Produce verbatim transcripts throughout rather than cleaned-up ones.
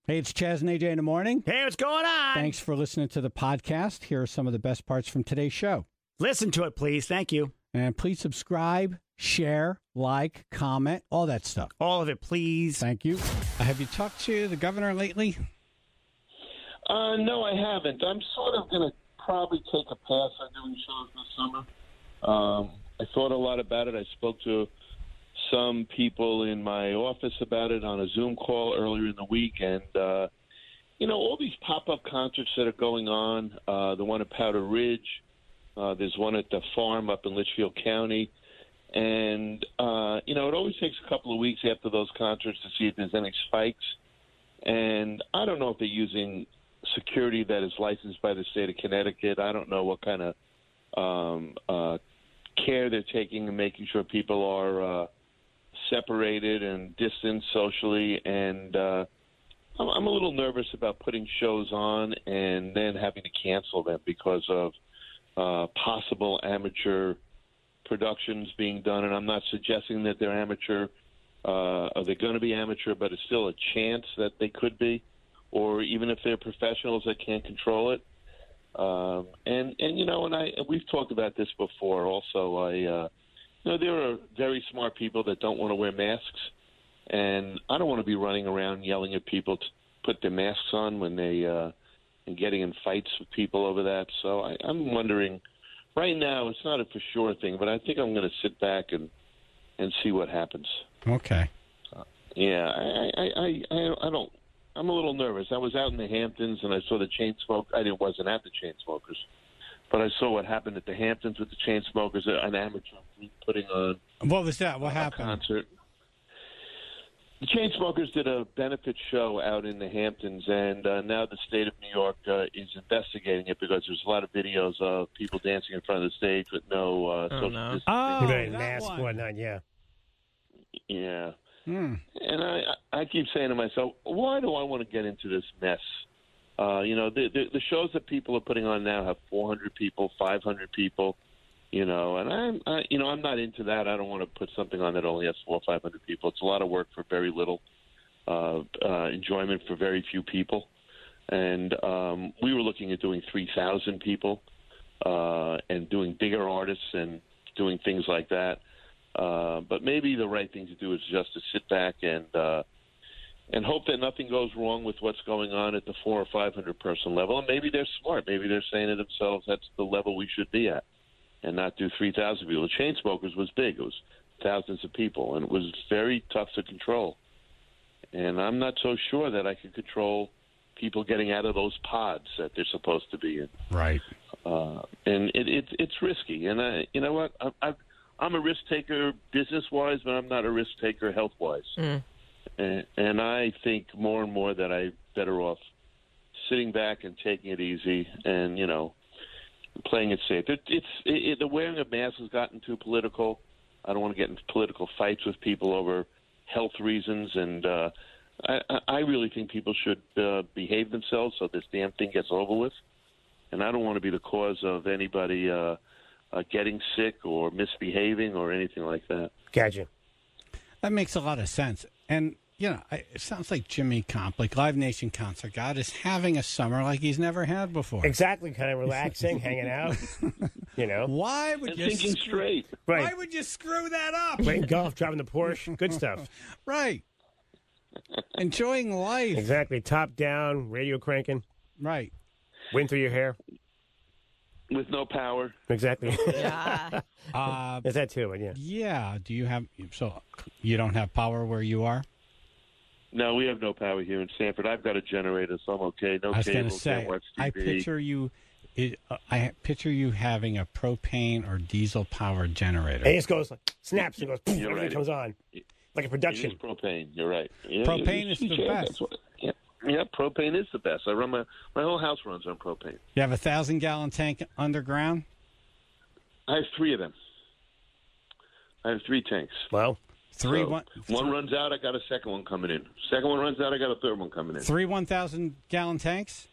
Hey, it's Chaz and A J in the morning. Hey, what's going on? Thanks for listening to the podcast. Here are some of the best parts from today's show. Listen to it, please. Thank you. And please subscribe, share, like, comment, all that stuff. All of it, please. Thank you. Uh, have you talked to the governor lately? Uh, no, I haven't. I'm sort of going to probably take a pass on doing shows this summer. Um, I thought a lot about it. I spoke to some people in my office about it on a Zoom call earlier in the week. And, uh, you know, all these pop-up concerts that are going on, uh, the one at Powder Ridge, uh, there's one at the farm up in Litchfield County. And, uh, you know, it always takes a couple of weeks after those concerts to see if there's any spikes. And I don't know if they're using security that is licensed by the state of Connecticut. I don't know what kind of um, uh, care they're taking and making sure people are uh, separated and distanced socially. And uh, I'm, I'm a little nervous about putting shows on and then having to cancel them because of uh, possible amateur productions being done. And I'm not suggesting that they're amateur uh, or they're going to be amateur, but it's still a chance that they could be. Or even if they're professionals that can't control it. Um, and, and, you know, and I we've talked about this before also. I, uh, you know, there are very smart people that don't want to wear masks. And I don't want to be running around yelling at people to put their masks on when they uh, and getting in fights with people over that. So I, I'm wondering, right now, it's not a for sure thing, but I think I'm going to sit back and, and see what happens. Okay. Uh, yeah, I, I, I, I, I don't. I'm a little nervous. I was out in the Hamptons and I saw the Chainsmokers. I didn't, wasn't at the Chainsmokers, but I saw what happened at the Hamptons with the Chainsmokers, an amateur group putting on. What was that? What a happened? Concert. The Chainsmokers did a benefit show out in the Hamptons, and uh, now the state of New York uh, is investigating it because there's a lot of videos of people dancing in front of the stage with no uh, Oh, social no. distancing. Oh, Right, that mask, one. whatnot, yeah. Yeah. Hmm. And I, I keep saying to myself, why do I want to get into this mess? Uh, you know, the, the the shows that people are putting on now have four hundred people, five hundred people, you know, and I'm, I, you know, I'm not into that. I don't want to put something on that only has four or five hundred people. It's a lot of work for very little uh, uh, enjoyment for very few people. And um, we were looking at doing three thousand people uh, and doing bigger artists and doing things like that. Uh, but maybe the right thing to do is just to sit back and uh, and hope that nothing goes wrong with what's going on at the four or five hundred person level. And maybe they're smart. Maybe they're saying to themselves that's the level we should be at, and not do three thousand people. The Chainsmokers was big. It was thousands of people, and it was very tough to control. And I'm not so sure that I can control people getting out of those pods that they're supposed to be in. Right. Uh, and it, it, it's risky. And I, you know what? I, I've I'm a risk taker business-wise, but I'm not a risk taker health-wise. Mm. And, and I think more and more that I'm better off sitting back and taking it easy and, you know, playing it safe. It, it's it, the wearing of masks has gotten too political. I don't want to get into political fights with people over health reasons. And uh, I, I really think people should uh, behave themselves so this damn thing gets over with. And I don't want to be the cause of anybody uh, – Uh, getting sick or misbehaving or anything like that. Gotcha. That makes a lot of sense. And, you know, I- it sounds like Jimmy Comp, like Live Nation Concert God, is having a summer like he's never had before. Exactly, kind of relaxing, hanging out, you know. Why would And you thinking screw- straight. Right. Why would you screw that up? Playing golf, driving the Porsche, good stuff. Right. Enjoying life. Exactly, top down, radio cranking, Right. wind through your hair. With no power. Exactly. Yeah. Uh, There's that too, but yeah. yeah. Do you have, so you don't have power where you are? No, we have no power here in Sanford. I've got a generator, so I'm okay. No I was going cable, to say, can't watch T V. I picture you, it, uh, I picture you having a propane or diesel powered generator. And it just goes, like, snaps and goes, poof, You're everything right. comes on. Like a It production. is propane. You're right. Yeah, Propane you- is you the can. best. That's what- yeah. yeah, propane is the best. I run my my whole house runs on propane. You have a thousand gallon tank underground? I have three of them. I have three tanks. Well, Three So one, one runs out. I got a second one coming in. Second one runs out. I got a third one coming in. three one thousand gallon tanks?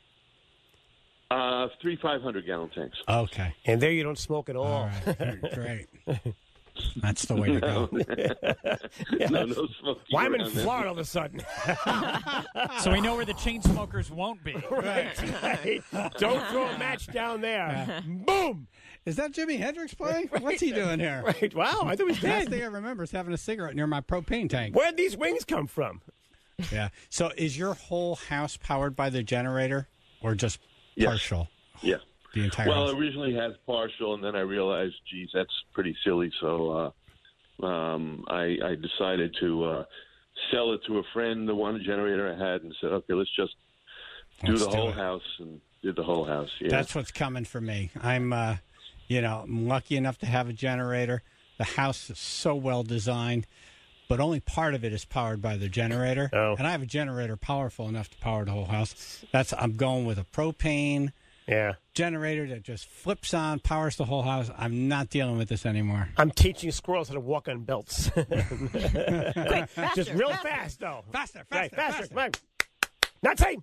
Uh, three five hundred gallon tanks. Okay. and there you don't smoke at all. All right. Great. That's the way to go. no, no smoking. Why I'm in around there. Florida all of a sudden? So we know where the chain smokers won't be. Right. Right. Don't throw a match down there. Boom. Is that Jimi Hendrix playing? What's he doing here? Right. Wow. I thought he was Last dead. thing I remember is having a cigarette near my propane tank. Where'd these wings come from? Yeah. So is your whole house powered by the generator or just Yes. partial? Yeah. The entire Well, house? originally had partial, and then I realized, geez, that's pretty silly. So uh, um, I, I decided to uh, sell it to a friend, the one generator I had, and said, okay, let's just do Let's the do whole it. house, and did the whole house. Yeah. That's what's coming for me. I'm, uh, you know, I'm lucky enough to have a generator. The house is so well designed, but only part of it is powered by the generator. Oh. And I have a generator powerful enough to power the whole house. That's I'm going with a propane Yeah. generator that just flips on, powers the whole house. I'm not dealing with this anymore. I'm teaching squirrels how to walk on belts. Quick, faster, Just real faster. fast, though. Faster, Right, faster, faster. Come on. Not saying.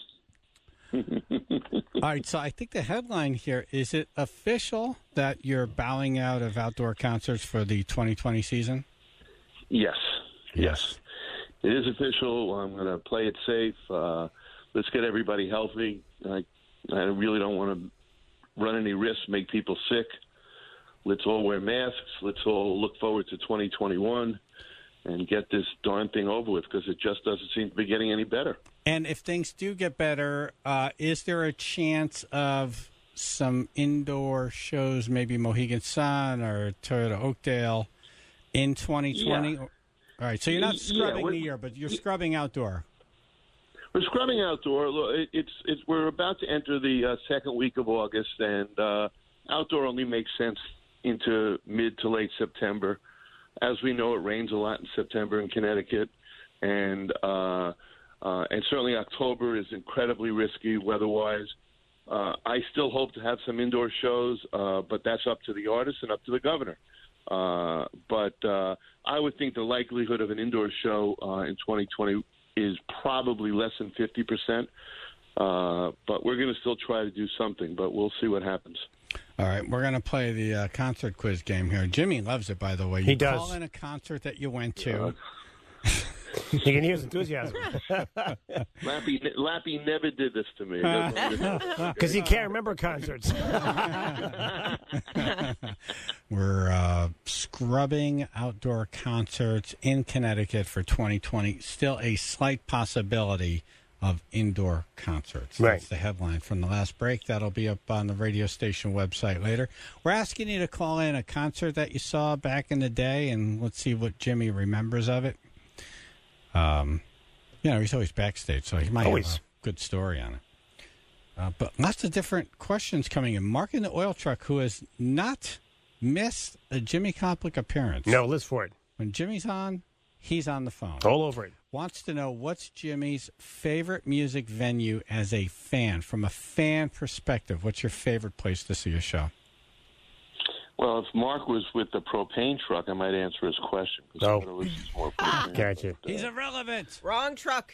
All right, so I think the headline here, is it official that you're bowing out of outdoor concerts for the twenty twenty season? Yes. Yes. It is official. I'm going to play it safe. Uh, let's get everybody healthy. I, I really don't want to run any risks, make people sick. Let's all wear masks. Let's all look forward to twenty twenty-one and get this darn thing over with, because it just doesn't seem to be getting any better. And if things do get better, uh, is there a chance of some indoor shows, maybe Mohegan Sun or Toyota Oakdale, in twenty twenty? Yeah. All right, so you're not Yeah, scrubbing we're- the year, but you're scrubbing outdoor. We're scrubbing outdoor. Look, it- It's it's we're about to enter the uh, second week of August, and uh, outdoor only makes sense into mid to late September. As we know, it rains a lot in September in Connecticut, and uh, uh, and certainly October is incredibly risky weather-wise. Uh, I still hope to have some indoor shows, uh, but that's up to the artist and up to the governor. Uh, but uh, I would think the likelihood of an indoor show uh, in twenty twenty is probably less than fifty percent. Uh, but we're going to still try to do something, but we'll see what happens. All right, we're going to play the uh, concert quiz game here. Jimmy loves it, by the way. You He does. call in a concert that you went to. You can hear his enthusiasm. Lappy, Lappy never did this to me. Because he can't remember concerts. We're uh, scrubbing outdoor concerts in Connecticut for twenty twenty. Still a slight possibility of indoor concerts. Right. That's the headline from the last break. That'll be up on the radio station website later. We're asking you to call in a concert that you saw back in the day, and let's see what Jimmy remembers of it. Um, you know, he's always backstage, so he might Always. have a good story on it. Uh, but lots of different questions coming in. Mark in the oil truck, who has not missed a Jimmy Koplik appearance. No, Liz Ford. When Jimmy's on, he's on the phone. All over it. Wants to know what's Jimmy's favorite music venue as a fan, from a fan perspective. What's your favorite place to see a show? Well, if Mark was with the propane truck, I might answer his question. 'cause Oh. I'm gonna listen to more propane. Gotcha. He's irrelevant. Wrong truck.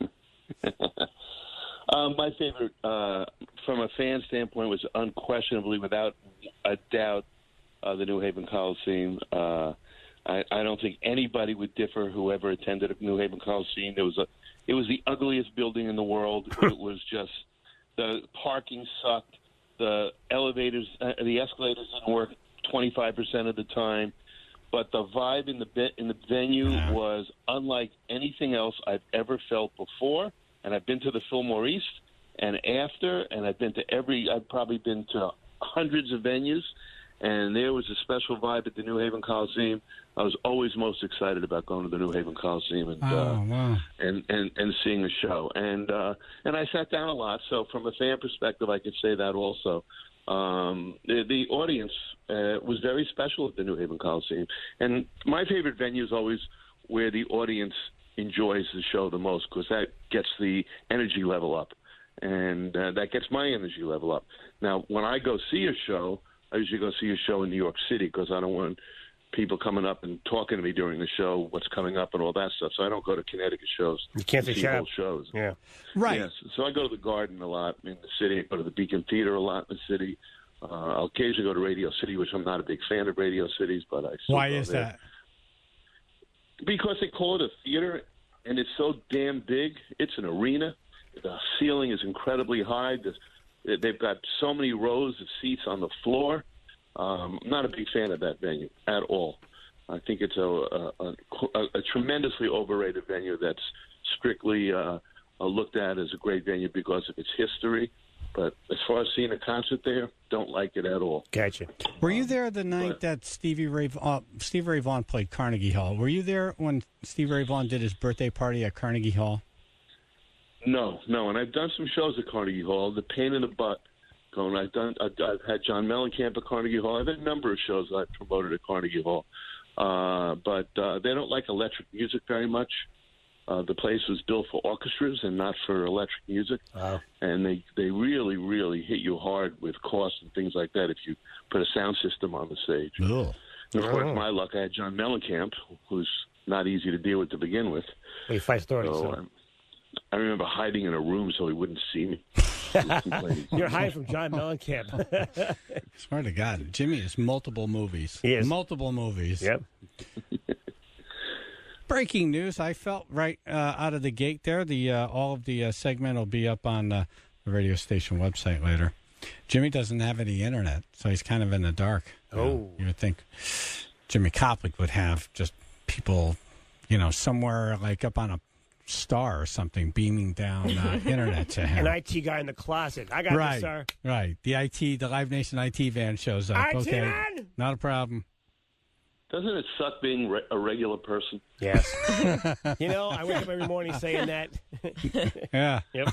Um, my favorite, uh, from a fan standpoint, was unquestionably, without a doubt, uh, the New Haven Coliseum. Uh, I, I don't think anybody would differ. Whoever attended New Haven Coliseum, it was a, it was the ugliest building in the world. It was just the parking sucked. The elevators, uh, the escalators didn't work twenty-five percent of the time. But the vibe in the be- in the venue was unlike anything else I've ever felt before. And I've been to the Fillmore East and after, and I've been to every. I've probably been to hundreds of venues, and there was a special vibe at the New Haven Coliseum. I was always most excited about going to the New Haven Coliseum and Oh, uh, wow. and, and and seeing a show. And uh, and I sat down a lot, so from a fan perspective, I could say that also. Um, the, the audience uh, was very special at the New Haven Coliseum, and my favorite venue is always where the audience enjoys the show the most, because that gets the energy level up, and uh, that gets my energy level up. Now, when I go see a show, I usually go see a show in New York City, because I don't want people coming up and talking to me during the show, what's coming up and all that stuff. So I don't go to Connecticut shows. You can't to say see shut whole up. shows. Yeah. Right. Yes. So I go to the Garden a lot in the city. I go to the Beacon Theater a lot in the city. Uh, I'll occasionally go to Radio City, which I'm not a big fan of Radio Cities, but I still Why go is there. that? Because they call it a theater, and it's so damn big. It's an arena. The ceiling is incredibly high. The, they've got so many rows of seats on the floor. Um, I'm not a big fan of that venue at all. I think it's a, a, a, a tremendously overrated venue that's strictly uh, looked at as a great venue because of its history. But as far as seeing a concert there, don't like it at all. Gotcha. Were you there the night but- that Stevie Ray uh, Stevie Ray Vaughan played Carnegie Hall? Were you there when Stevie Ray Vaughan did his birthday party at Carnegie Hall? No, no. And I've done some shows at Carnegie Hall. The pain in the butt going. I've done. I've, I've had John Mellencamp at Carnegie Hall. I've had a number of shows I've promoted at Carnegie Hall. Uh, but uh, they don't like electric music very much. Uh, the place was built for orchestras and not for electric music. Wow. And they, they really, really hit you hard with costs and things like that if you put a sound system on the stage. Ugh. And of course, Oh. my luck, I had John Mellencamp, who's not easy to deal with to begin with. Well, he fights authorities. So So. um, I remember hiding in a room so he wouldn't see me. You're hiding from John Mellencamp. Swear to God, Jimmy is multiple movies. He is. Multiple movies. Yep. Breaking news! I felt right uh, out of the gate there. The uh, all of the uh, segment will be up on uh, the radio station website later. Jimmy doesn't have any internet, so he's kind of in the dark. You know, Oh. you would think Jimmy Koplik would have just people, you know, somewhere like up on a star or something, beaming down uh, internet to him. An I T guy in the closet. I got right, this, sir. right. The I T, the Live Nation I T van shows up. I T okay, man! not a problem. Doesn't it suck being re- a regular person? Yes. You know, I wake up every morning saying that. Yeah. Yep.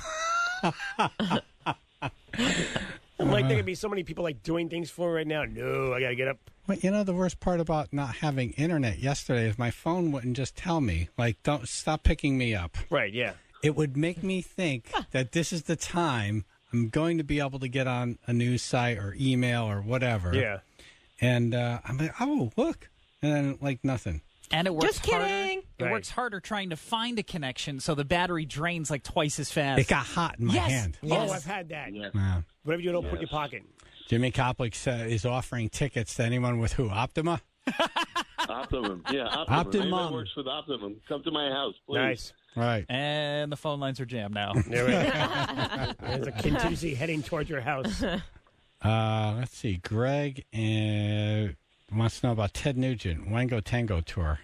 I'm like, there could be so many people like doing things for me right now. No, I got to get up. Well, you know, the worst part about not having internet yesterday is my phone wouldn't just tell me, like, don't stop picking me up. Right, yeah. It would make me think that this is the time I'm going to be able to get on a news site or email or whatever. Yeah. And uh, I'm like, oh, look. And then, like, nothing. And it works Just harder. kidding. It Right. works harder trying to find a connection, so the battery drains like twice as fast. It got hot in my Yes. hand. Oh, I've had that. Yeah. Yeah. Whatever you don't put in your Yes. pocket. Jimmy Koplik uh, is offering tickets to anyone with who? Optima? Optimum. Yeah, Optimum. Optimum. Anyone works with Optimum, come to my house, please. Nice. Right. And the phone lines are jammed now. There we go. There's a contingency heading towards your house. Uh, let's see. Greg uh, wants to know about Ted Nugent, Wango Tango Tour.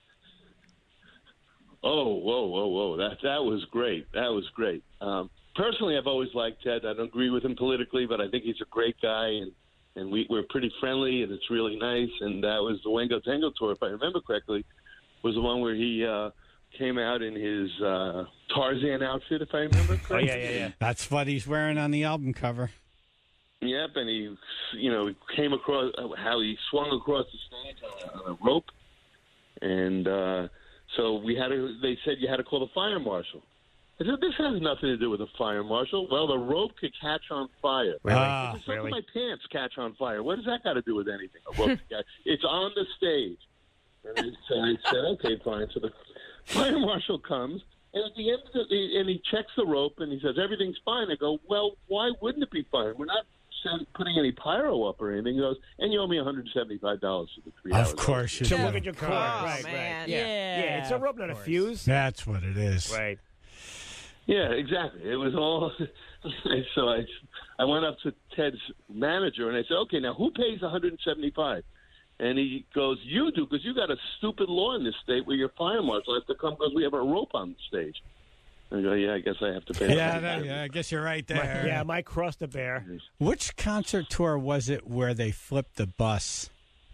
Oh, whoa, whoa, whoa! That that was great. That was great. Um, personally, I've always liked Ted. I don't agree with him politically, but I think he's a great guy, and and we, we're pretty friendly, and it's really nice. And that was the Wango Tango Tour, if I remember correctly, was the one where he uh, came out in his uh, Tarzan outfit, if I remember Oh, correctly. yeah, yeah, yeah. That's what he's wearing on the album cover. Yep, and he, you know, came across how he swung across the stage on a, on a rope, and uh, so we had to. They said you had to call the fire marshal. I said this has nothing to do with the fire marshal. Well, the rope could catch on fire. Really? Ah. Just look really? at my pants catch on fire. What does that got to do with anything? A rope could catch- it's on the stage. And so I said, okay, fine. So the fire marshal comes, and at the end, of the, and he checks the rope, and he says everything's fine. I go, well, why wouldn't it be fine? We're not send- putting any pyro up or anything. He goes, and you owe me one hundred seventy-five dollars for the three hours. Of course you To do. look at your car. Oh, right, man. right. Yeah. Yeah, yeah, it's a rope, not a of course. fuse. That's what it is. Right. Yeah, exactly. It was all. So I, I went up to Ted's manager and I said, "Okay, now who pays one hundred seventy-five?" And he goes, "You do, because you got a stupid law in this state where your fire marshal has to come because we have a rope on the stage." I go, "Yeah, I guess I have to pay." Yeah, that, yeah, I guess you're right there. Yeah, my cross the bear. Which concert tour was it where they flipped the bus?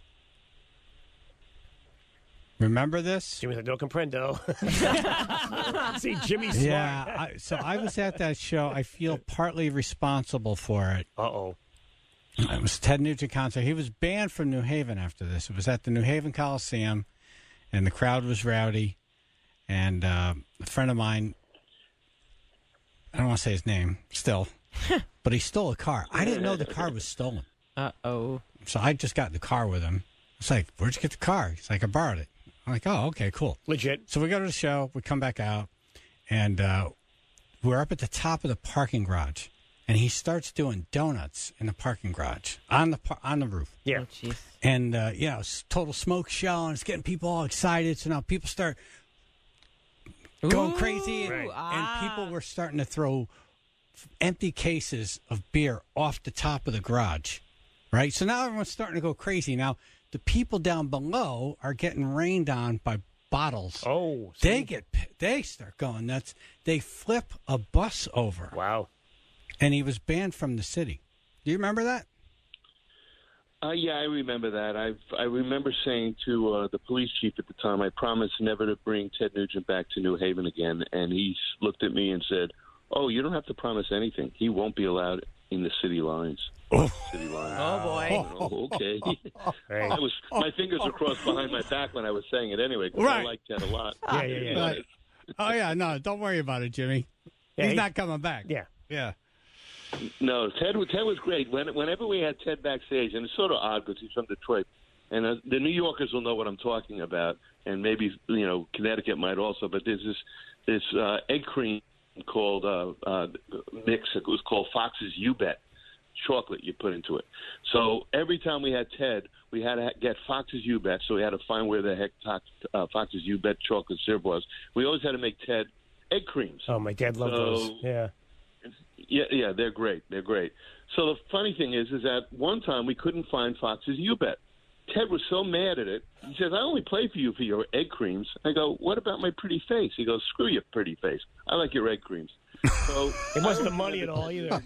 Remember this? Jimmy said, "Don't comprendo." See, Jimmy's smart. Yeah, I, so I was at that show. I feel partly responsible for it. Uh oh. It was Ted Nugent concert. He was banned from New Haven after this. It was at the New Haven Coliseum, and the crowd was rowdy. And uh, a friend of mine, I don't want to say his name still, but he stole a car. I didn't know the car was stolen. Uh-oh. So I just got in the car with him. It's like, where'd you get the car? He's like, I borrowed it. I'm like, oh, okay, cool. Legit. So we go to the show. We come back out, and uh, we're up at the top of the parking garage. and he starts doing donuts in the parking garage on the par- on the roof. Yeah. Oh, jeez. And, uh, you know, it's total smoke show, and it's getting people all excited. So now people start going Ooh, crazy, and, Right. ah. and people were starting to throw f- empty cases of beer off the top of the garage, right? So now everyone's starting to go crazy. Now, the people down below are getting rained on by bottles. Oh. They see? get, p- they start going nuts. They flip a bus over, Wow. and he was banned from the city. Do you remember that? Uh, yeah, I remember that. I I remember saying to uh, the police chief at the time, I promised never to bring Ted Nugent back to New Haven again. And he looked at me and said, "Oh, you don't have to promise anything. He won't be allowed in the city lines." Oh. City lines. Oh, boy. Oh, okay. Right. I was my fingers were crossed behind my back when I was saying it anyway, because Right. I like Ted a lot. Yeah, yeah, yeah. Right. Oh, yeah, no, don't worry about it, Jimmy. Yeah, He's he- not coming back. Yeah. Yeah. No, Ted, Ted was great. When, whenever we had Ted backstage, and it's sort of odd because he's from Detroit, and uh, the New Yorkers will know what I'm talking about, and maybe you know Connecticut might also. But there's this this uh, egg cream called uh, uh, mix. It was called Fox's You Bet chocolate you put into it. So every time we had Ted, we had to ha- get Fox's You Bet. So we had to find where the heck Fox, uh, Fox's You Bet chocolate syrup was. We always had to make Ted egg creams. Oh, my dad loved So- those. Yeah. Yeah, yeah, they're great. They're great. So the funny thing is, is that one time we couldn't find Fox's You Bet. Ted was so mad at it. He says, "I only play for you for your egg creams." I go, "What about my pretty face?" He goes, "Screw your pretty face. I like your egg creams." So It wasn't the money at all either.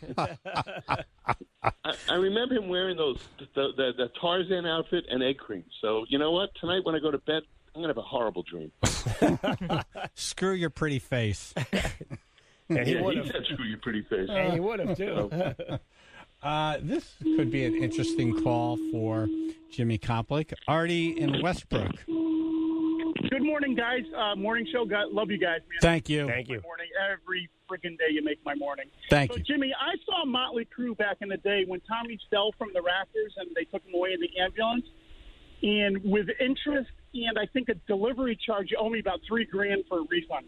I, I remember him wearing those the, the the Tarzan outfit and egg creams. So you know what? Tonight when I go to bed, I'm gonna have a horrible dream. Screw your pretty face. And he Yeah, would he have. said, "Screw your pretty face." And he would have, too. Uh, this could be an interesting call for Jimmy Koplik. Artie in Westbrook. Good morning, guys. Uh, morning show. God, love you guys, man. Thank you. Thank you. Morning. Every freaking day you make my morning. Thank so, you. Jimmy, I saw Motley Crue back in the day when Tommy fell from the rafters and they took him away in the ambulance. And with interest and I think a delivery charge, you owe me about three grand for a refund.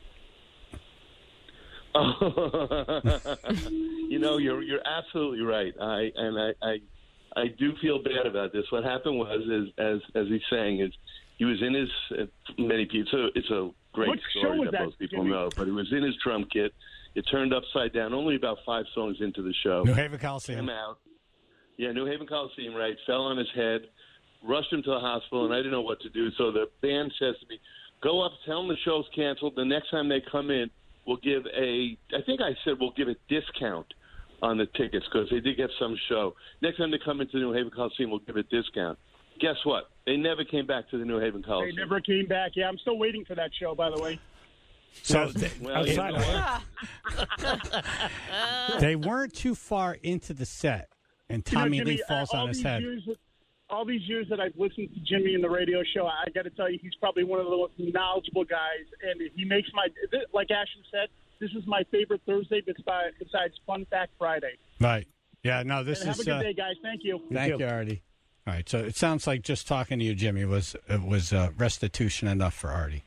You know, you're you're absolutely right. I and I, I I do feel bad about this. What happened was, is as as he's saying, is he was in his uh, many people. So it's a great What show story was that, that, most people Jimmy? know. But he was in his drum kit. It turned upside down. Only about five songs into the show. New Haven Came Coliseum. out. Yeah, New Haven Coliseum, right? Fell on his head, rushed him to the hospital, and I didn't know what to do. So the band says to me, "Go up, tell them the show's canceled. The next time they come in, we'll give a." I think I said we'll give a discount on the tickets because they did get some show. Next time they come into the New Haven Coliseum, we'll give a discount. Guess what? They never came back to the New Haven They Coliseum. never came back. Yeah, I'm still waiting for that show, by the way. So they, Well, you know Outside what? of they weren't too far into the set, and You know, Tommy Jimmy, Lee falls uh, all on his these head. Years that, all these years that I've listened to Jimmy in the radio show, I got to tell you, he's probably one of the most knowledgeable guys, and he makes my, like Ashton said, this is my favorite Thursday besides, besides Fun Fact Friday. Right. Yeah, no, this And have is. a good uh, day, guys. Thank you. Thank too. you, Artie. All right, so it sounds like just talking to you, Jimmy, was it was uh, restitution enough for Artie.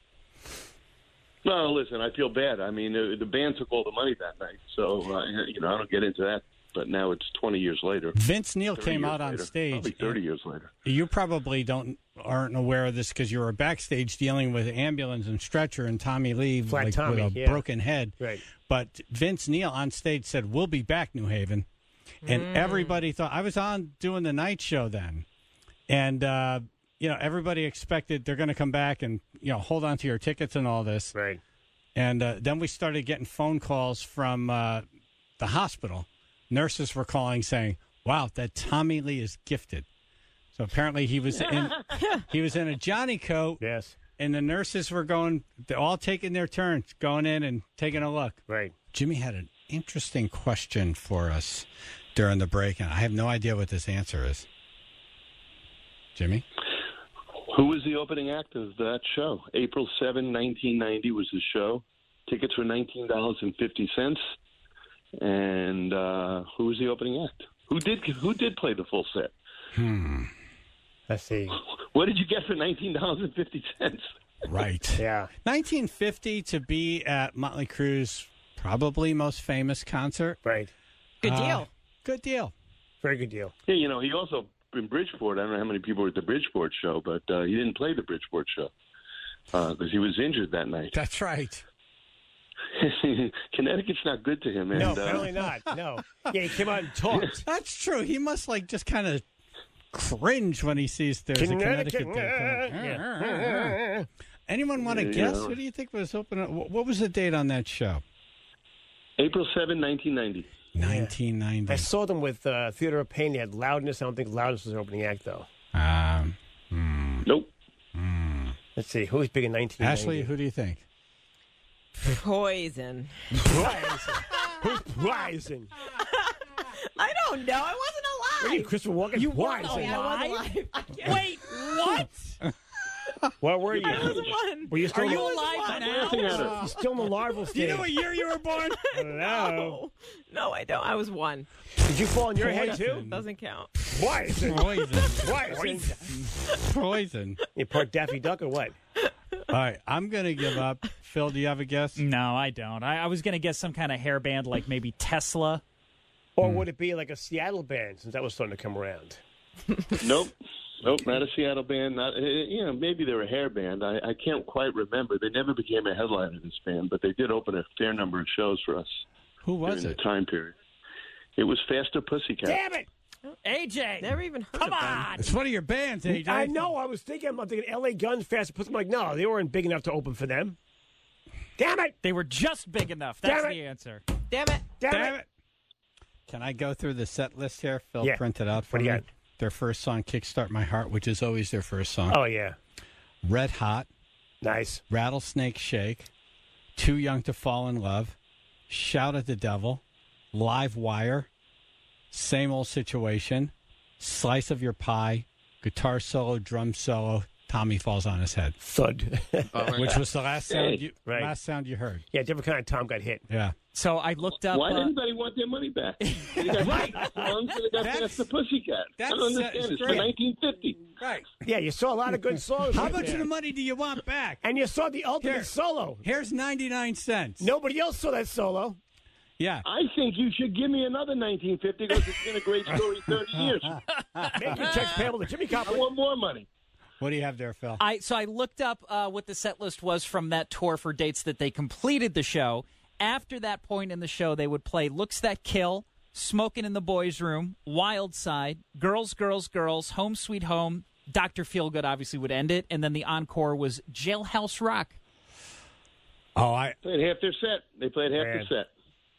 No, listen, I feel bad. I mean, uh, the band took all the money that night, so uh, you know I don't get into that. But now it's twenty years later. Vince Neil thirty came years out on later. stage. Probably thirty years later. You probably don't aren't aware of this because you were backstage dealing with ambulance and stretcher and Tommy Lee Flat like, Tommy, with a yeah. broken head. Right. But Vince Neil on stage said, "We'll be back, New Haven," and everybody thought I was on doing the night show then, and uh, you know everybody expected they're going to come back and you know hold on to your tickets and all this. Right. And uh, then we started getting phone calls from uh, the hospital. Nurses were calling saying, "Wow, that Tommy Lee is gifted." So apparently he was in he was in a Johnny coat, Yes. and the nurses were going, they're all taking their turns, going in and taking a look. Right. Jimmy had an interesting question for us during the break, and I have no idea what this answer is. Jimmy? Who was the opening act of that show? April seventh, nineteen ninety was the show. Tickets were nineteen dollars and fifty cents. And uh, who was the opening act? Who did who did play the full set? Hmm. Let's see. What did you get for nineteen dollars and fifty cents? Right. Yeah. nineteen fifty to be at Motley Crue's probably most famous concert. Right. Good Uh, deal. Good deal. Very good deal. Yeah, you know, he also in Bridgeport. I don't know how many people were at the Bridgeport show, but uh, he didn't play the Bridgeport show because uh, he was injured that night. That's right. Connecticut's not good to him. And, No, uh, apparently not. No. Yeah, he came out and talked. That's true. He must like just kind of cringe when he sees there's a Connecticut Connecticut. day. Yeah. Anyone want to Yeah. guess? What do you think was open? What what was the date on that show? April seventh, nineteen ninety. nineteen ninety. I saw them with uh, Theater of Pain. They had Loudness. I don't think Loudness was their opening act, though. Um, hmm. Nope. Let's see. Who was big in nineteen ninety? Ashley, who do you think? Poison. Poison. Who's Poison? I don't know. I wasn't What are you, alive. Christopher Walken? You Poison. weren't Yeah, I wasn't alive. I can't- Wait, what? What were you? I was one. Were you still Are in you the, alive Laughing at now? her. still in the larval Do stage? you know what year you were born? I don't know. No. No, I don't. I was one. Did you fall on your head, too? Poison. Doesn't count. Poison. Poison. Poison. Poison. You part Daffy Duck or what? All right, I'm going to give up. Phil, do you have a guess? No, I don't. I, I was going to guess some kind of hair band like maybe Tesla. Or would it be like a Seattle band, since that was starting to come around? Nope. Nope, not a Seattle band. Not, uh, you know, maybe they were a hair band. I, I can't quite remember. They never became a headliner, this band, but they did open a fair number of shows for us Who was during it? the time period. It was Faster Pussycat. Damn it! A J. Never even heard Come of them. on. It's one of your bands, A J. I know. I was thinking, I'm thinking L A Guns, Fast Pussy. I'm like, no, they weren't big enough to open for them. Damn it! They were just big enough. That's Damn it. the answer. Damn it. Damn, Damn it! it. Can I go through the set list here? Phil Yeah. printed out for What do you me. got? Their first song, Kickstart My Heart, which is always their first song. Oh, yeah. Red Hot, Nice. Rattlesnake Shake, Too Young to Fall in Love, Shout at the Devil, Live Wire, Same Old Situation, Slice of Your Pie, Guitar Solo, Drum Solo, Tommy Falls on His Head, Thud. which was the last sound you, Right. last sound you heard. Yeah, different kind of Tom got hit. Yeah. So I looked up. Why did uh, everybody want their money back? They got right. songs and they got That's- Faster Pussycat. I that's- don't that's understand. It's great. from nineteen fifty. Right. Yeah, you saw a lot of good songs. How right much there. of the money do you want back? And you saw the ultimate Here. solo. Here's ninety-nine cents. Nobody else saw that solo. Yeah. I think you should give me another nineteen fifty because it's been a great story thirty years. Make your checks payable to Jimmy I Copper. want more money. What do you have there, Phil? I so I looked up uh, what the set list was from that tour for dates that they completed the show. After that point in the show, they would play "Looks That Kill," "Smoking in the Boys' Room," "Wild Side," "Girls, Girls, Girls," "Home Sweet Home." Doctor Feelgood obviously would end it, and then the encore was "Jailhouse Rock." Oh, I Played half their set. They played half Man. their set.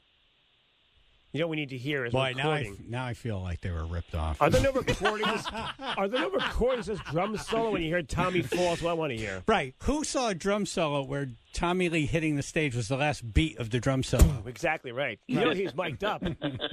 You know what we need to hear is boy, now I, recording. now I feel like they were ripped off. Are there no recordings? Are there no recordings of this drum solo when you hear Tommy Falls? What I want to hear. Right. Who saw a drum solo where Tommy Lee hitting the stage was the last beat of the drum solo? Exactly right. You know he's mic'd up.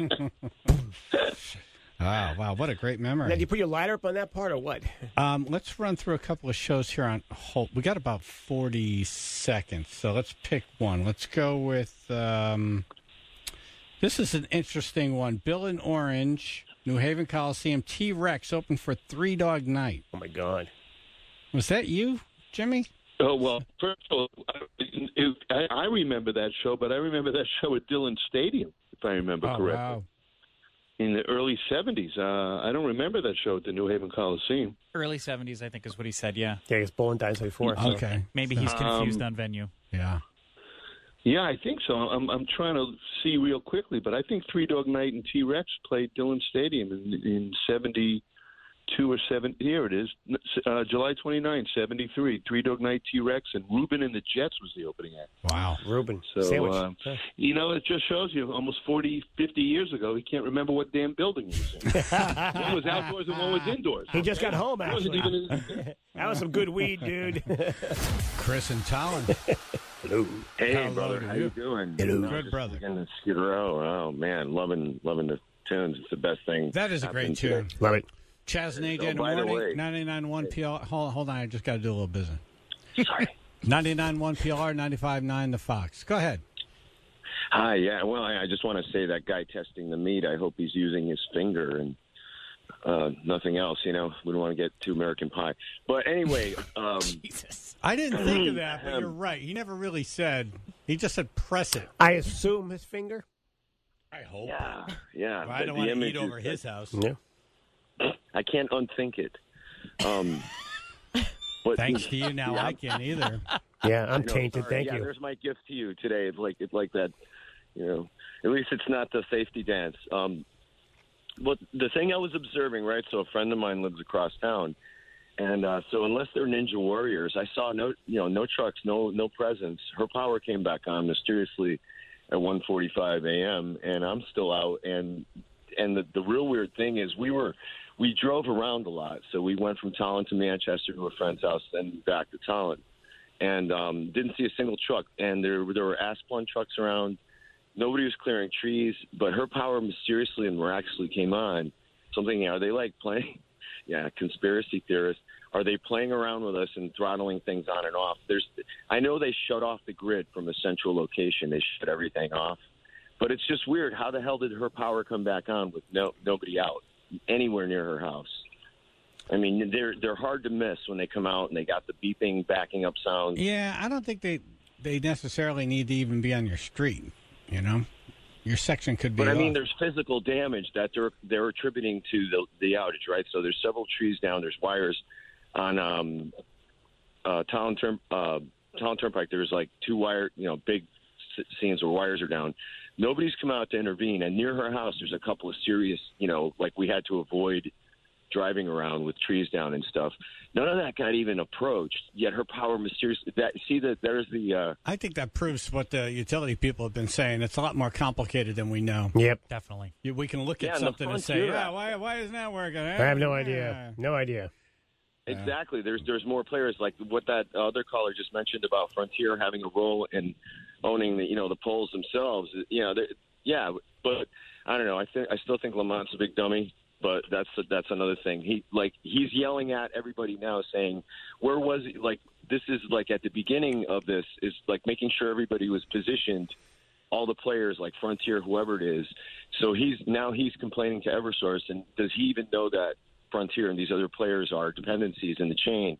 Oh, wow. What a great Now, do memory. you put your lighter up on that part or what? Um, let's run through a couple of shows here on hold. We got about forty seconds, so let's pick one. Let's go with um, this is an interesting one. Bill in Orange, New Haven Coliseum, T-Rex open for Three Dog Night. Oh, my God. Was that you, Jimmy? Oh, well, first of all, I, I I remember that show, but I remember that show at Dillon Stadium, if I remember Oh, correctly. wow. In the early seventies. Uh, I don't remember that show at the New Haven Coliseum. Early seventies, I think, is what he said. Yeah, Yeah, it's Bowling Dynasty four. So. Okay. maybe he's confused Um, on venue. Yeah. Yeah, I think so. I'm I'm trying to see real quickly, but I think Three Dog Night and T-Rex played Dillon Stadium in in seventy-two or seven. Here it is, uh, July twenty-ninth, seventy-three. Three Dog Night, T-Rex, and Ruben and the Jets was the opening act. Wow. Ruben. So, Sandwich. uh, you know, it just shows you almost forty, fifty years ago, he can't remember what damn building he was in. One was outdoors and one was indoors. He just got home, He wasn't actually. even in- That was some good weed, dude. Chris and Talon. Hello. Hey, Hello brother, to how you. you doing? Hello. You know, Good, just brother. Again, the Skid Row. Oh man, loving loving the tunes. It's the best thing. That is a great happened tune. today. Love it. Chaz and A J Oh, in the by the morning. way- ninety-nine point one P L R. Hold, hold on, I just got to do a little business. Sorry. ninety-nine point one P L R, ninety-five point nine The Fox. Go ahead. Hi. Yeah. Well, I, I just want to say that guy testing the meat. I hope he's using his finger and uh, nothing else. You know, we don't want to get too American Pie. But anyway, um, I didn't think of that, but you're right. He never really said. He just said press it. I assume his finger. I hope. Yeah, yeah. Well, I the- don't the want to image eat is- over his house. Yeah. I can't unthink it. Um, but Thanks to you, now Yeah. I can't either. Yeah, I'm I know, tainted. sorry. Thank yeah, you. There's my gift to you today. It's like it's like that. You know, at least it's not the safety dance. Um, but the thing I was observing, right? So a friend of mine lives across town, and uh, so unless they're ninja warriors, I saw no, you know, no trucks, no, no presence. Her power came back on mysteriously at one forty-five a.m. and I'm still out. And and the the real weird thing is we were. We drove around a lot, so we went from Tallinn to Manchester to a friend's house, then back to Tallinn, and um, didn't see a single truck. And there, there were Asplund trucks around. Nobody was clearing trees, but her power mysteriously and miraculously came on. Something, are they like playing? Yeah, conspiracy theorists. Are they playing around with us and throttling things on and off? There's, I know they shut off the grid from a central location. They shut everything off, but it's just weird. How the hell did her power come back on with no nobody out anywhere near her house? I mean, they're they're hard to miss when they come out and they got the beeping, backing up sounds. Yeah, I don't think they they necessarily need to even be on your street. You know, your section could be. But I mean, off. there's physical damage that they're they're attributing to the the outage, right? So there's several trees down. There's wires on um, uh, Town Turn uh, Town Turnpike. There's like two wire, you know, big scenes where wires are down. Nobody's come out to intervene. And near her house, there's a couple of serious, you know, like we had to avoid driving around with trees down and stuff. None of that got even approached. Yet her power mysteriously. That see that there's the. Uh, I think that proves what the utility people have been saying. It's a lot more complicated than we know. Yep. Definitely. You, we can look Yeah, at and the something and say, frontier "Yeah, app. why why isn't that working?" I have no Yeah. idea. No idea. Exactly. There's there's more players like what that other caller just mentioned about Frontier having a role in owning the you know the polls themselves. You know, yeah, but I don't know. I think I still think Lamont's a big dummy, but that's that's another thing. He like he's yelling at everybody now, saying, "Where was he?" Like this is like at the beginning of this is like making sure everybody was positioned, all the players like Frontier, whoever it is. So he's now he's complaining to EverSource, and does he even know that Frontier and these other players are dependencies in the chain?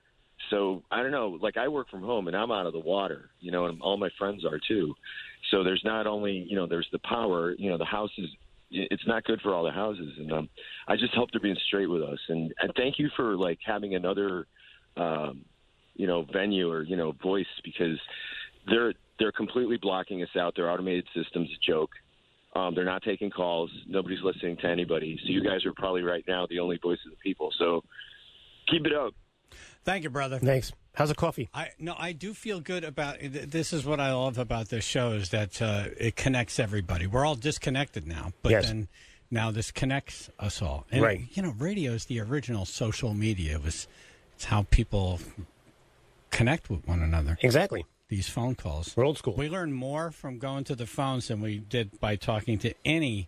So I don't know. Like I work from home and I'm out of the water, you know, and all my friends are too. So there's not only, you know, there's the power, you know, the houses. It's not good for all the houses, and um, I just hope they're being straight with us. And, and thank you for like having another, um, you know, venue or you know voice, because they're they're completely blocking us out. Their automated system's a joke. Um, they're not taking calls. Nobody's listening to anybody. So you guys are probably right now the only voice of the people. So keep it up. Thank you, brother. Thanks. How's the coffee? I no, I do feel good about this. Is what I love about this show is that uh, it connects everybody. We're all disconnected now, but Yes. then now this connects us all. And, Right. You know, radio is the original social media. It was it's how people connect with one another. Exactly. These phone calls. We're old school. We learn more from going to the phones than we did by talking to any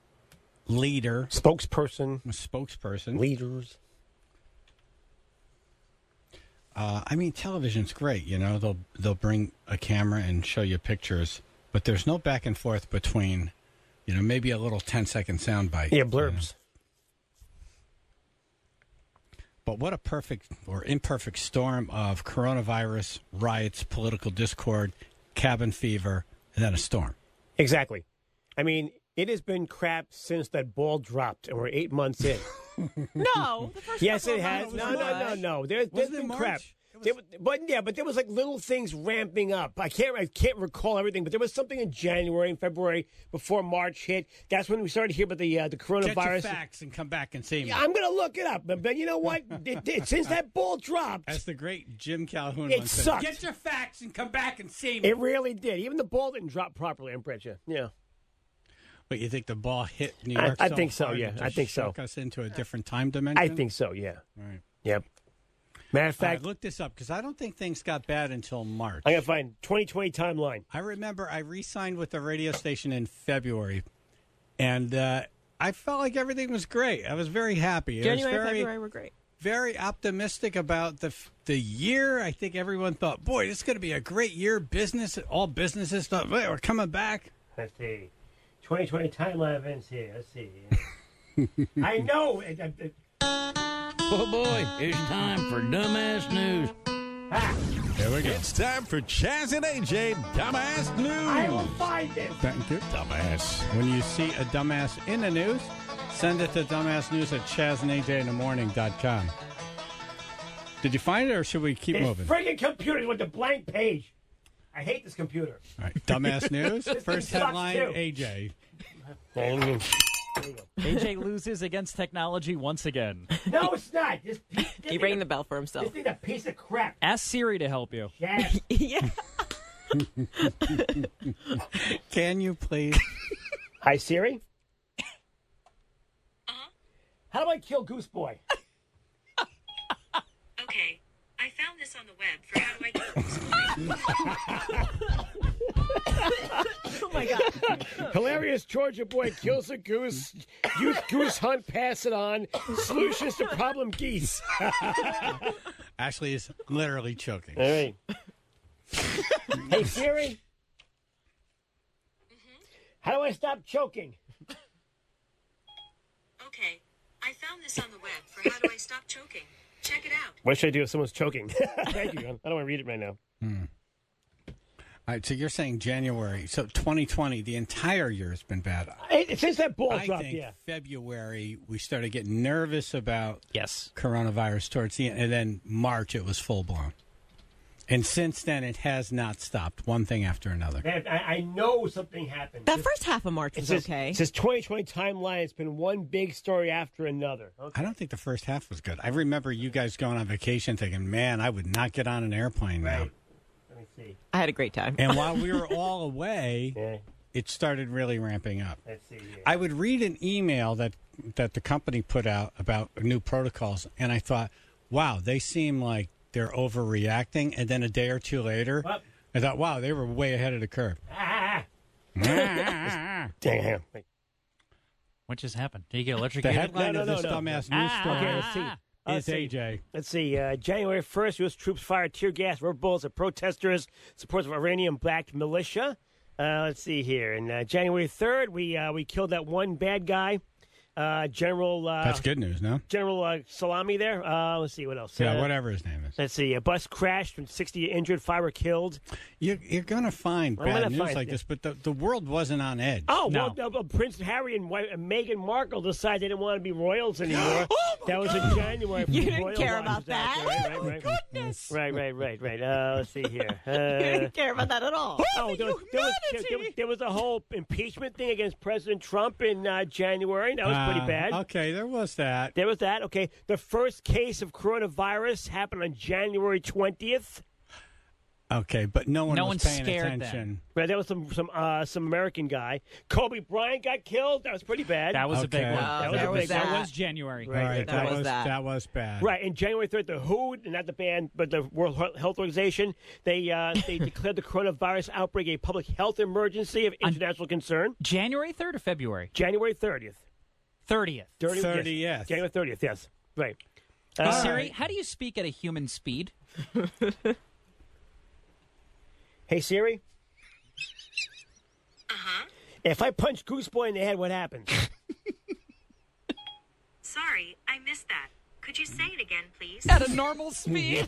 leader, Spokesperson, spokesperson. leaders. Uh, I mean, television's great. You know, they'll they'll bring a camera and show you pictures, but there's no back and forth between, you know, maybe a little ten second soundbite. Yeah, you know. blurbs. But what a perfect or imperfect storm of coronavirus, riots, political discord, cabin fever, and then a storm. Exactly. I mean, it has been crap since that ball dropped, and we're eight months in. No. The first Yes, couple it of has. months No, was no, no, March. no. There, there's Wasn't it been March? crap. It was- There, but yeah, but there was like little things ramping up. I can't, I can't recall everything, but there was something in January and February before March hit. That's when we started to hear about the uh, the Get your coronavirus. facts and come back and see me. Yeah, I'm going to look it up, but, but you know what? it, it, since that ball dropped, As the great Jim Calhoun It once said, sucked. get your facts and come back and see me. it really did. Even the ball didn't drop properly. I'm pretty sure. Yeah. But you think the ball hit New I- York? I think so, hard yeah. it I just think so. shook us into a different time dimension. I think so. Yeah. All right. Yep. Matter of All right, fact, look this up because I don't think things got bad until March. I'm going to find twenty twenty timeline. I remember I re-signed with the radio station in February, and uh, I felt like everything was great. I was very happy. It January, was very, February were great. very optimistic about the f- the year. I think everyone thought, "Boy, this is going to be a great year." Business, all businesses thought, "Wait, we're coming back." Let's see. twenty twenty timeline events here. Let's see. I know. It- it- Oh boy, it's time for dumbass news. Here we go. It's time for Chaz and A J Dumbass News. I will find it. Thank you. Dumbass. When you see a dumbass in the news, send it to dumbassnews at chaz and a j in the morning dot com. Did you find it, or should we keep This moving? friggin' computer with the blank page. I hate this computer. All right, dumbass news. First sucks, headline, too. A J. There you A J loses against technology once again. go. No, it's not. This, this He thing rang a- the bell for This himself. thing a piece of crap. Ask Siri to help you. Yes. Yeah. Can you please? Hi, Siri. Uh-huh. How do I kill Goose Boy? Okay. I found this on the web for how do I kill this boy. Oh my God. Hilarious Georgia boy kills a goose. Youth goose hunt, pass it on. Solutions to problem geese. Ashley is literally choking. All right. Hey, Siri. How do I stop choking? Okay. I found this on the web for how do I stop choking. Check it out. What should I do if someone's choking? Thank you. I don't want to read it right now. All right, so you're saying January. So twenty twenty, the entire year has been bad. Hey, since that ball I dropped, think yeah. February, we started getting nervous about Yes. coronavirus towards the end, and then March, it was full blown. And since then, it has not stopped, one thing after another. Man, I, I know something happened. That This- first half of March it was says, okay. It says twenty twenty timeline. It's been one big story after another. Okay. I don't think the first half was good. I remember you guys going on vacation thinking, man, I would not get on an airplane now. Right. Let me see. I had a great time. And while we were all away, Yeah. it started really ramping up. Let's see here. I would read an email that, that the company put out about new protocols, and I thought, wow, they seem like they're overreacting. And then a day or two later, What? I thought, wow, they were way ahead of the curve. Ah, the dang, hang on. Wait. What just happened? Did you get electrocuted? headline No, of no, this no, no. dumbass news Ah, story Okay, let's see. ah, Let's is see. A J. Let's see. Uh, January first, U S troops fired tear gas, rubber bullets at protesters, supporters of Iranian-backed militia. Uh, let's see here. And uh, January third, we uh, we killed that one bad guy, uh, General uh, That's good news, no? General uh, Salami. There. Uh, let's see what else. Yeah, Uh, whatever his name is. Let's see. A bus crashed, and sixty injured, five were killed. You're, you're going to find I'm bad gonna news find like it. this, but the, the world wasn't on edge. Oh, No. well, uh, Prince Harry and, wife, and Meghan Markle decided they didn't want to be royals anymore. that was in January. You didn't Royal care Watch about was out that? there, Right, right, right. Goodness. Right, right, right, right. Uh, let's see here. You Uh, didn't care about that at all. oh, there was, there, was, there, there was, there was a whole impeachment thing against President Trump in uh, January. That was pretty Ah, bad. Okay, there was that. There was that. Okay. The first case of coronavirus happened on January twentieth. Okay, but no one No was one's paying scared attention. Right, that was some some uh, some American guy. Kobe Bryant got killed. That was pretty bad. That was a big Okay. one. Oh, that was that, a was, big that one. was January. Right. All right, that that, was was that. that was bad. Right, and January third, the W H O, not the band, but the World Health Organization, they uh, they declared the coronavirus outbreak a public health emergency of international concern. January third or February? January thirtieth. thirtieth. thirtieth. Yes. January thirtieth, yes. Right. Hey, Uh, Siri, how do you speak at a human speed? Hey, Siri, Uh-huh. if I punch Goose Boy in the head, what happens? Sorry, I missed that. Could you say it again, please? At a normal speed?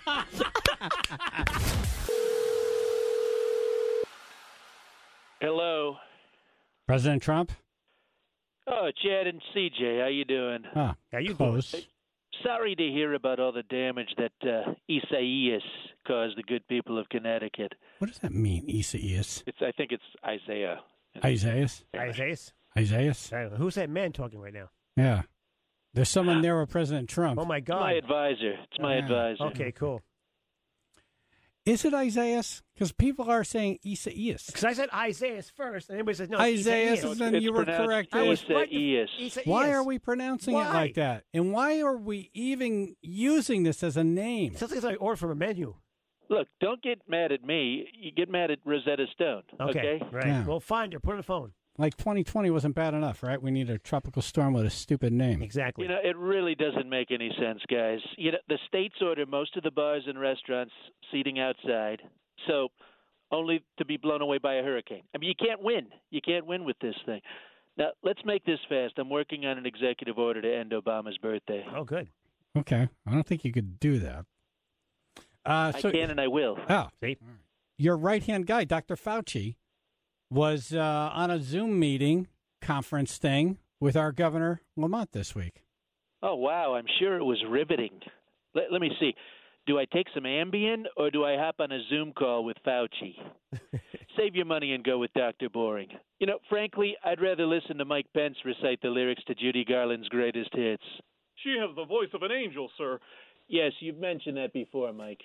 Hello. President Trump? Oh, Chad and C J, how you doing? Oh, How you close. Sorry to hear about all the damage that uh, Isaias caused the good people of Connecticut. What does that mean, Isaias? It's I think it's Isaiah. Isaiah? Isaiah? Isaiah? Uh, Who's that man talking right now? Yeah. There's someone there with President Trump. Oh, my It's my God. advisor. It's my Yeah. advisor. Okay, cool. Is it Isaiah? Because people are saying Isaias. Because I said Isaiah first, and everybody says, no, Isaiah, it's and then It's you were pronounced correct. I was right. Isaias. Isaias. Why are we pronouncing it Why? like that? And why are we even using this as a name? Sounds like it's like order from a menu. Look, don't get mad at me. You get mad at Rosetta Stone. Okay, Okay. right. Yeah. Well, find her. Put her on the phone. Like twenty twenty wasn't bad enough, right? We need a tropical storm with a stupid name. Exactly. You know, it really doesn't make any sense, guys. You know, the states order most of the bars and restaurants seating outside, so only to be blown away by a hurricane. I mean, you can't win. You can't win with this thing. Now, let's make this fast. I'm working on an executive order to end Obama's birthday. oh, good. Okay. I don't think you could do that. Uh, so, I can and I will. Oh, See? your right-hand guy, Doctor Fauci, was uh, on a Zoom meeting conference thing with our Governor Lamont this week. Oh, wow. I'm sure it was riveting. Let, let me see. Do I take some Ambien or do I hop on a Zoom call with Fauci? Save your money and go with Doctor Boring. You know, frankly, I'd rather listen to Mike Pence recite the lyrics to Judy Garland's greatest hits. She has the voice of an angel, sir. Yes, you've mentioned that before, Mike.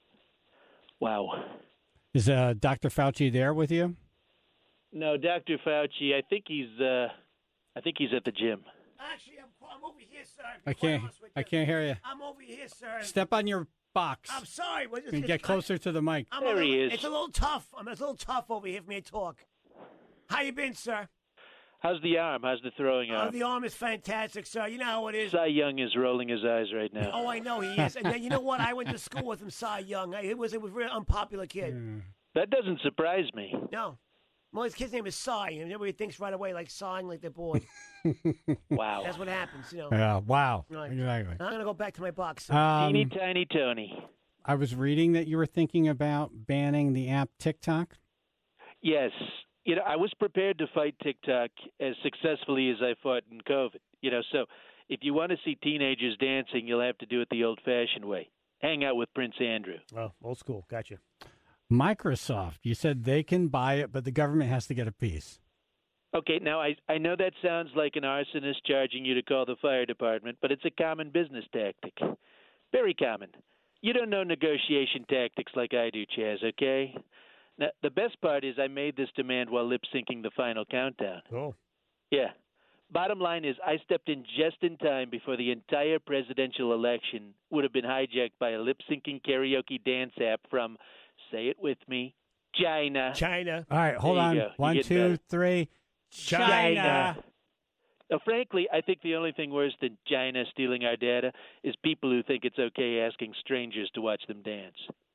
Wow. Is uh, Doctor Fauci there with you? No, Doctor Fauci, I think he's uh I think he's at the gym. Actually, I'm, I'm over here, sir. I can't. I can't hear you. I'm over here, sir. Step on your box. I'm sorry. But it's, and get it's, closer to the mic. I'm There a little, he is. It's a little tough. I'm it's a little tough over here for me to talk. How you been, sir? How's the arm? How's the throwing Oh, arm? the arm is fantastic, sir. You know how it is. Cy Young is rolling his eyes right now. Oh, I know he is. And then, you know what? I went to school with him, Cy Young. I- It was it was a real unpopular kid. Mm. That doesn't surprise me. No. Well, his kid's name is Cy, and everybody thinks right away like sighing like they're bored. Wow. That's what happens, you know. Yeah. Wow. Right. Exactly. I'm gonna go back to my box. Um, Teeny tiny Tony. I was reading that you were thinking about banning the app TikTok. Yes. You know, I was prepared to fight TikTok as successfully as I fought in COVID. You know, so if you want to see teenagers dancing, you'll have to do it the old-fashioned way. Hang out with Prince Andrew. Oh, old school. Gotcha. Microsoft, you said they can buy it, but the government has to get a piece. Okay, now I, I know that sounds like an arsonist charging you to call the fire department, but it's a common business tactic. Very common. You don't know negotiation tactics like I do, Chaz, okay? Now, the best part is I made this demand while lip-syncing the final countdown. Oh. Yeah. Bottom line is I stepped in just in time before the entire presidential election would have been hijacked by a lip-syncing karaoke dance app from, say it with me, China. China. All right, hold There you on. go. You're One, getting two, better. three. China. China. Now, frankly, I think the only thing worse than China stealing our data is people who think it's okay asking strangers to watch them dance.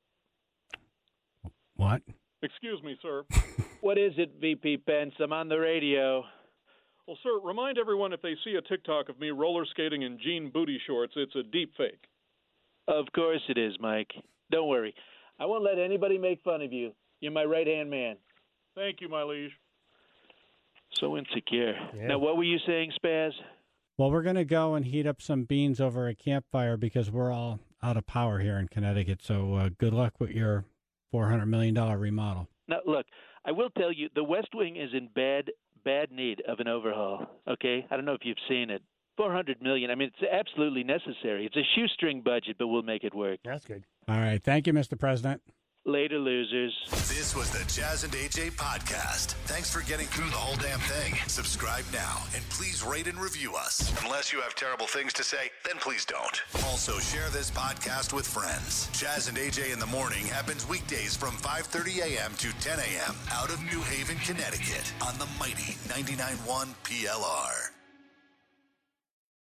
What? Excuse me, sir. What is it, V P Pence? I'm on the radio. Well, sir, remind everyone if they see a TikTok of me roller skating in jean booty shorts, it's a deep fake. Of course it is, Mike. Don't worry. I won't let anybody make fun of you. You're my right-hand man. Thank you, my liege. So insecure. Yeah. Now, what were you saying, Spaz? Well, we're going to go and heat up some beans over a campfire because we're all out of power here in Connecticut. So uh, good luck with your four hundred million dollars remodel. Now, look, I will tell you, the West Wing is in bad, bad need of an overhaul, okay? I don't know if you've seen it. four hundred million dollars, I mean, it's absolutely necessary. It's a shoestring budget, but we'll make it work. That's good. All right. Thank you, Mister President. Later, losers. This was the Jazz and A J podcast. Thanks for getting through the whole damn thing. Subscribe now and please rate and review us. Unless you have terrible things to say, then please don't. Also, share this podcast with friends. Jazz and A J in the morning happens weekdays from five thirty a.m. to ten a.m. out of New Haven, Connecticut on the mighty ninety-nine point one P L R.